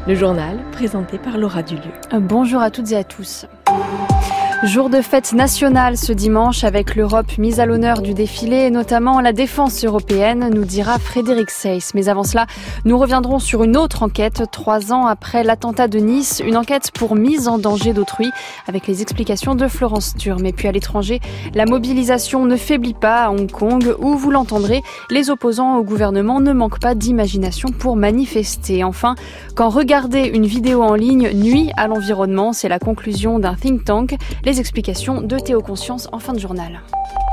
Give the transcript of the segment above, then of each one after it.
Le journal présenté par Laura Dulieu. Bonjour à toutes et à tous. Jour de fête nationale ce dimanche avec l'Europe mise à l'honneur du défilé et notamment la défense européenne, nous dira Frédéric Seyss. Mais avant cela, nous reviendrons sur une autre enquête 3 ans après l'attentat de Nice, une enquête pour mise en danger d'autrui avec les explications de Florence Thurm. Et puis à l'étranger, la mobilisation ne faiblit pas à Hong Kong où, vous l'entendrez, les opposants au gouvernement ne manquent pas d'imagination pour manifester. Enfin, quand regarder une vidéo en ligne nuit à l'environnement, c'est la conclusion d'un think tank. Les explications de Théo Conscience en fin de journal.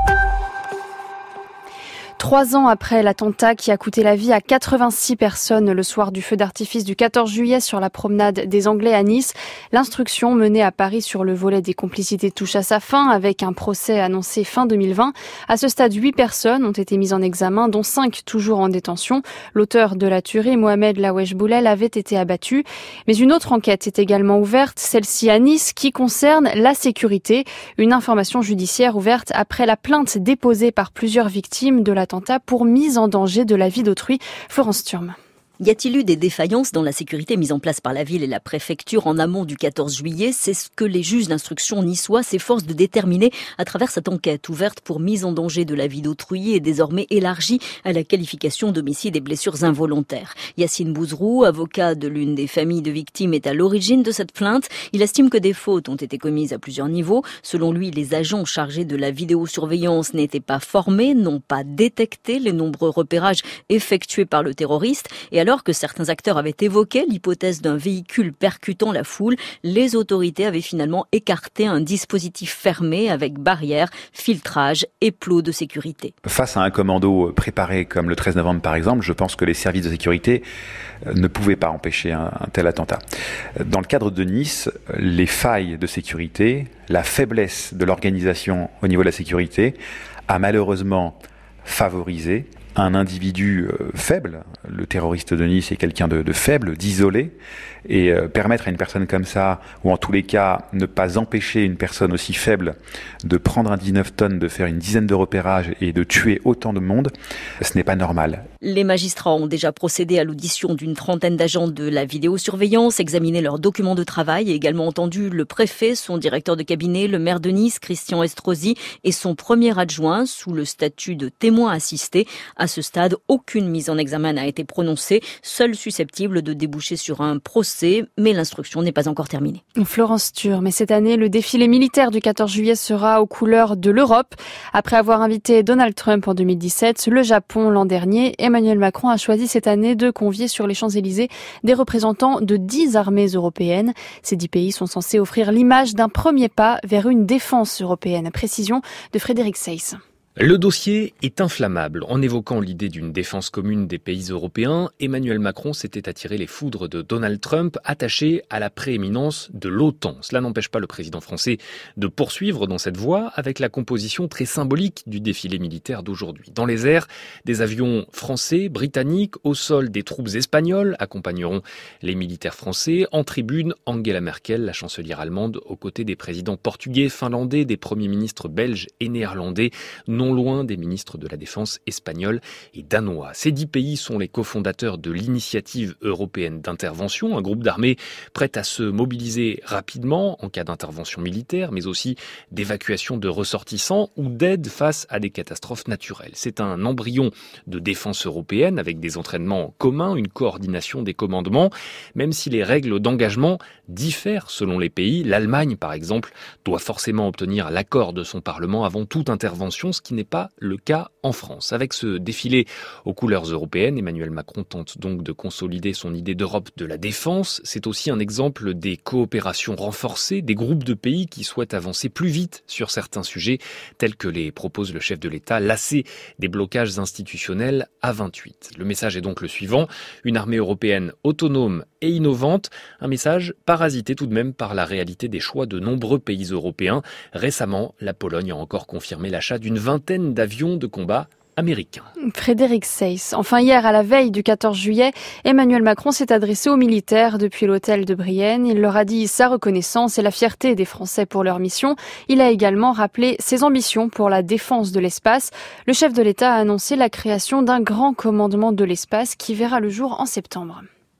3 ans après l'attentat qui a coûté la vie à 86 personnes le soir du feu d'artifice du 14 juillet sur la promenade des Anglais à Nice, l'instruction menée à Paris sur le volet des complicités touche à sa fin avec un procès annoncé fin 2020. À ce stade, 8 personnes ont été mises en examen, dont 5 toujours en détention. L'auteur de la tuerie, Mohamed Lawesh Boulel, avait été abattu. Mais une autre enquête est également ouverte, celle-ci à Nice, qui concerne la sécurité. Une information judiciaire ouverte après la plainte déposée par plusieurs victimes de l'attentat pour mise en danger de la vie d'autrui. Florence Thurm. Y a-t-il eu des défaillances dans la sécurité mise en place par la ville et la préfecture en amont du 14 juillet ? C'est ce que les juges d'instruction niçois s'efforcent de déterminer à travers cette enquête ouverte pour mise en danger de la vie d'autrui et désormais élargie à la qualification d'homicide et blessures involontaires. Yacine Bouzrou, avocat de l'une des familles de victimes, est à l'origine de cette plainte. Il estime que des fautes ont été commises à plusieurs niveaux. Selon lui, les agents chargés de la vidéosurveillance n'étaient pas formés, n'ont pas détecté les nombreux repérages effectués par le terroriste. Et alors que certains acteurs avaient évoqué l'hypothèse d'un véhicule percutant la foule, les autorités avaient finalement écarté un dispositif fermé avec barrières, filtrage et plots de sécurité. Face à un commando préparé comme le 13 novembre par exemple, je pense que les services de sécurité ne pouvaient pas empêcher un tel attentat. Dans le cadre de Nice, les failles de sécurité, la faiblesse de l'organisation au niveau de la sécurité a malheureusement favorisé un individu faible. Le terroriste de Nice est quelqu'un de faible, d'isolé, et permettre à une personne comme ça, ou en tous les cas ne pas empêcher une personne aussi faible de prendre un 19 tonnes, de faire une dizaine de repérages et de tuer autant de monde, ce n'est pas normal. Les magistrats ont déjà procédé à l'audition d'une trentaine d'agents de la vidéosurveillance, examiné leurs documents de travail et également entendu le préfet, son directeur de cabinet, le maire de Nice, Christian Estrosi, et son premier adjoint sous le statut de témoin assisté. À ce stade, aucune mise en examen n'a été prononcée, seule susceptible de déboucher sur un procès, mais l'instruction n'est pas encore terminée. Florence Thurm, mais cette année, le défilé militaire du 14 juillet sera aux couleurs de l'Europe. Après avoir invité Donald Trump en 2017, le Japon l'an dernier, Emmanuel Macron a choisi cette année de convier sur les Champs-Élysées des représentants de 10 armées européennes. Ces 10 pays sont censés offrir l'image d'un premier pas vers une défense européenne. Précision de Frédéric Seyss. Le dossier est inflammable. En évoquant l'idée d'une défense commune des pays européens, Emmanuel Macron s'était attiré les foudres de Donald Trump, attaché à la prééminence de l'OTAN. Cela n'empêche pas le président français de poursuivre dans cette voie avec la composition très symbolique du défilé militaire d'aujourd'hui. Dans les airs, des avions français, britanniques, au sol des troupes espagnoles accompagneront les militaires français. En tribune, Angela Merkel, la chancelière allemande, aux côtés des présidents portugais, finlandais, des premiers ministres belges et néerlandais, non loin des ministres de la Défense espagnols et danois. Ces 10 pays sont les cofondateurs de l'initiative européenne d'intervention, un groupe d'armées prêt à se mobiliser rapidement en cas d'intervention militaire, mais aussi d'évacuation de ressortissants ou d'aide face à des catastrophes naturelles. C'est un embryon de défense européenne avec des entraînements communs, une coordination des commandements, même si les règles d'engagement diffèrent selon les pays. L'Allemagne, par exemple, doit forcément obtenir l'accord de son Parlement avant toute intervention, ce qui n'est pas le cas en France. Avec ce défilé aux couleurs européennes, Emmanuel Macron tente donc de consolider son idée d'Europe de la défense. C'est aussi un exemple des coopérations renforcées, des groupes de pays qui souhaitent avancer plus vite sur certains sujets, tels que les propose le chef de l'État, lassé des blocages institutionnels à 28. Le message est donc le suivant, une armée européenne autonome et innovante, un message parasité tout de même par la réalité des choix de nombreux pays européens. Récemment, la Pologne a encore confirmé l'achat d'une vingtaine d'avions de combat américains. Frédéric Seyss. Enfin, hier, à la veille du 14 juillet, Emmanuel Macron s'est adressé aux militaires depuis l'hôtel de Brienne. Il leur a dit sa reconnaissance et la fierté des Français pour leur mission. Il a également rappelé ses ambitions pour la défense de l'espace. Le chef de l'État a annoncé la création d'un grand commandement de l'espace qui verra le jour en septembre.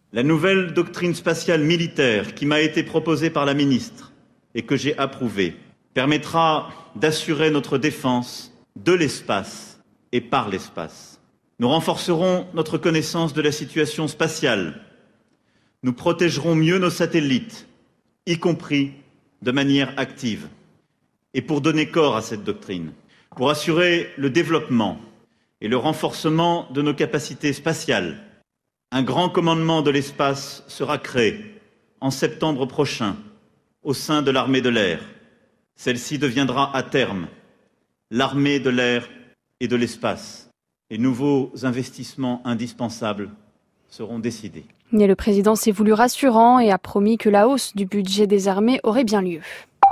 La nouvelle doctrine spatiale militaire qui m'a été proposée par la ministre et que j'ai approuvée permettra d'assurer notre défense de l'espace et par l'espace. Nous renforcerons notre connaissance de la situation spatiale. Nous protégerons mieux nos satellites, y compris de manière active. Et pour donner corps à cette doctrine, pour assurer le développement et le renforcement de nos capacités spatiales, un grand commandement de l'espace sera créé en septembre prochain au sein de l'armée de l'air. Celle-ci deviendra à terme l'armée de l'air et de l'espace. Les nouveaux investissements indispensables seront décidés. Et le président s'est voulu rassurant et a promis que la hausse du budget des armées aurait bien lieu.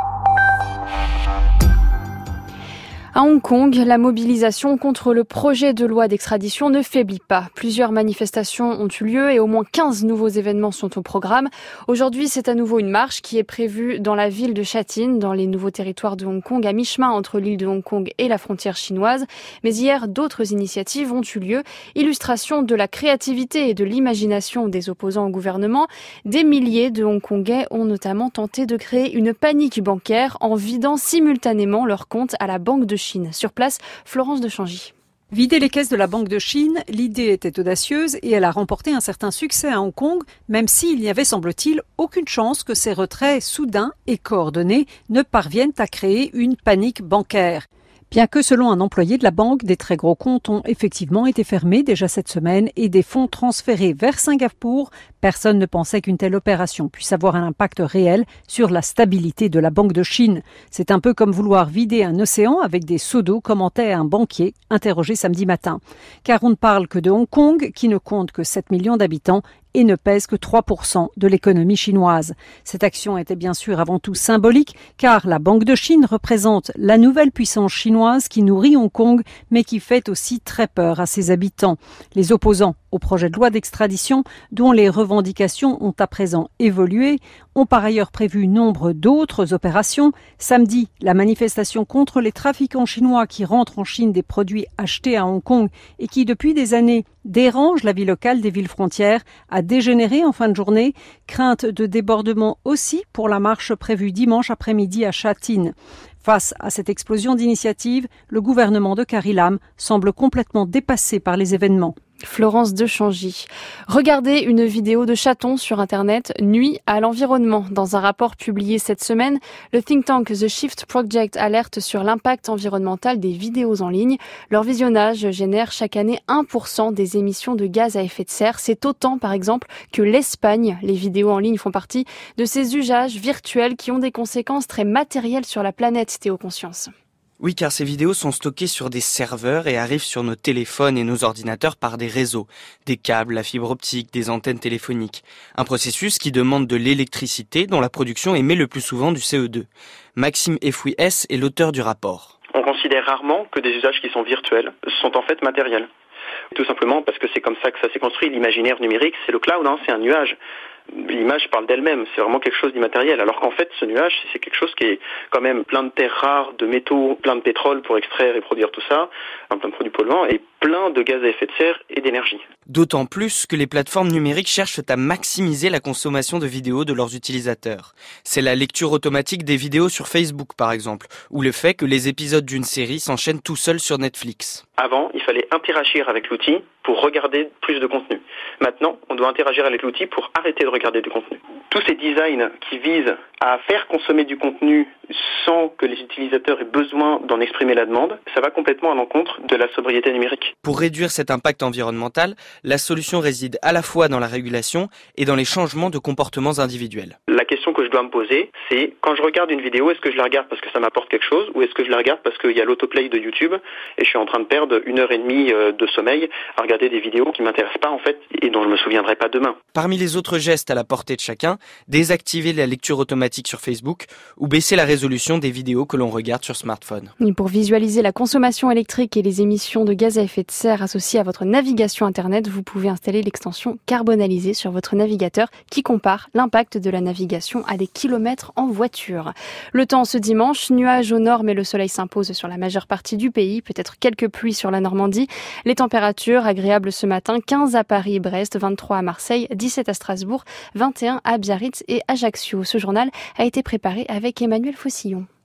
À Hong Kong, la mobilisation contre le projet de loi d'extradition ne faiblit pas. Plusieurs manifestations ont eu lieu et au moins 15 nouveaux événements sont au programme. Aujourd'hui, c'est à nouveau une marche qui est prévue dans la ville de Sha Tin, dans les nouveaux territoires de Hong Kong, à mi-chemin entre l'île de Hong Kong et la frontière chinoise. Mais hier, d'autres initiatives ont eu lieu. Illustration de la créativité et de l'imagination des opposants au gouvernement. Des milliers de Hongkongais ont notamment tenté de créer une panique bancaire en vidant simultanément leur compte à la Banque de Chine. Sur place, Florence de Changy. Vider les caisses de la Banque de Chine, l'idée était audacieuse et elle a remporté un certain succès à Hong Kong, même s'il n'y avait, semble-t-il, aucune chance que ces retraits soudains et coordonnés ne parviennent à créer une panique bancaire. Bien que, selon un employé de la banque, des très gros comptes ont effectivement été fermés déjà cette semaine et des fonds transférés vers Singapour, personne ne pensait qu'une telle opération puisse avoir un impact réel sur la stabilité de la Banque de Chine. C'est un peu comme vouloir vider un océan avec des seaux d'eau, commentait un banquier interrogé samedi matin. Car on ne parle que de Hong Kong, qui ne compte que 7 millions d'habitants et ne pèse que 3% de l'économie chinoise. Cette action était bien sûr avant tout symbolique, car la Banque de Chine représente la nouvelle puissance chinoise qui nourrit Hong Kong, mais qui fait aussi très peur à ses habitants. Les opposants au projet de loi d'extradition, dont les revendications ont à présent évolué, ont par ailleurs prévu nombre d'autres opérations. Samedi, la manifestation contre les trafiquants chinois qui rentrent en Chine des produits achetés à Hong Kong et qui depuis des années dérangent la vie locale des villes frontières a dégénéré en fin de journée. Crainte de débordement aussi pour la marche prévue dimanche après-midi à Sha Tin. Face à cette explosion d'initiatives, le gouvernement de Carrie Lam semble complètement dépassé par les événements. Florence de Changy. Regarder une vidéo de chatons sur Internet nuit à l'environnement. Dans un rapport publié cette semaine, le think tank The Shift Project alerte sur l'impact environnemental des vidéos en ligne. Leur visionnage génère chaque année 1% des émissions de gaz à effet de serre. C'est autant, par exemple, que l'Espagne. Les vidéos en ligne font partie de ces usages virtuels qui ont des conséquences très matérielles sur la planète, Théo Conscience. Oui, car ces vidéos sont stockées sur des serveurs et arrivent sur nos téléphones et nos ordinateurs par des réseaux, des câbles, la fibre optique, des antennes téléphoniques. Un processus qui demande de l'électricité dont la production émet le plus souvent du CO2. Maxime Efouy-S est l'auteur du rapport. On considère rarement que des usages qui sont virtuels sont en fait matériels. Tout simplement parce que c'est comme ça que ça s'est construit. L'imaginaire numérique, c'est le cloud, c'est un nuage. L'image parle d'elle-même, c'est vraiment quelque chose d'immatériel. Alors qu'en fait, ce nuage, c'est quelque chose qui est quand même plein de terres rares, de métaux, plein de pétrole pour extraire et produire tout ça, plein de produits polluants, et plein de gaz à effet de serre et d'énergie. D'autant plus que les plateformes numériques cherchent à maximiser la consommation de vidéos de leurs utilisateurs. C'est la lecture automatique des vidéos sur Facebook, par exemple, ou le fait que les épisodes d'une série s'enchaînent tout seuls sur Netflix. Avant, il fallait interagir avec l'outil pour regarder plus de contenu. Maintenant, on doit interagir avec l'outil pour arrêter de regarder du contenu. Tous ces designs qui visent à faire consommer du contenu sans que les utilisateurs aient besoin d'en exprimer la demande, ça va complètement à l'encontre de la sobriété numérique. Pour réduire cet impact environnemental, la solution réside à la fois dans la régulation et dans les changements de comportements individuels. La question que je dois me poser, c'est quand je regarde une vidéo, est-ce que je la regarde parce que ça m'apporte quelque chose ou est-ce que je la regarde parce qu'il y a l'autoplay de YouTube et je suis en train de perdre 1h30 de sommeil à regarder des vidéos qui m'intéressent pas en fait et dont je me souviendrai pas demain. Parmi les autres gestes à la portée de chacun, désactiver la lecture automatique automatique sur Facebook ou baisser la résolution des vidéos que l'on regarde sur smartphone. Et pour visualiser la consommation électrique et les émissions de gaz à effet de serre associées à votre navigation Internet, vous pouvez installer l'extension Carbonalisée sur votre navigateur qui compare l'impact de la navigation à des kilomètres en voiture. Le temps ce dimanche, nuages au nord mais le soleil s'impose sur la majeure partie du pays, peut-être quelques pluies sur la Normandie. Les températures agréables ce matin, 15 à Paris et Brest, 23 à Marseille, 17 à Strasbourg, 21 à Biarritz et Ajaccio. Ce journal a été préparé avec Emmanuel Faucillon.